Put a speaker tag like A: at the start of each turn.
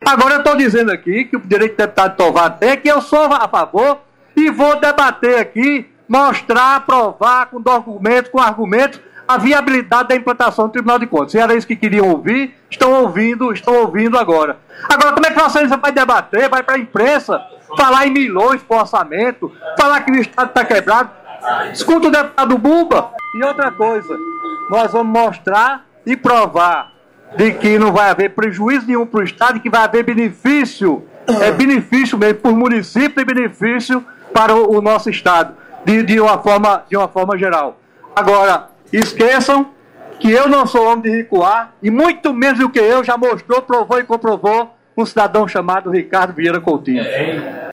A: Agora eu estou dizendo aqui que o direito do deputado Tovar tem, que eu sou a favor e vou debater aqui, mostrar, provar com documentos, com argumentos, a viabilidade da implantação do Tribunal de Contas. Se era isso que queriam ouvir, estão ouvindo agora. Agora, como é que você vai debater, vai para a imprensa, falar em milhões por orçamento, falar que o Estado está quebrado? Escuta o deputado Bumba. E outra coisa, nós vamos mostrar e provar de que não vai haver prejuízo nenhum para o Estado e que vai haver benefício, benefício mesmo para o município e benefício para o nosso Estado, de uma forma geral. Agora, esqueçam que eu não sou homem de recuar, e muito menos do que eu já mostrou, provou e comprovou um cidadão chamado Ricardo Vieira Coutinho.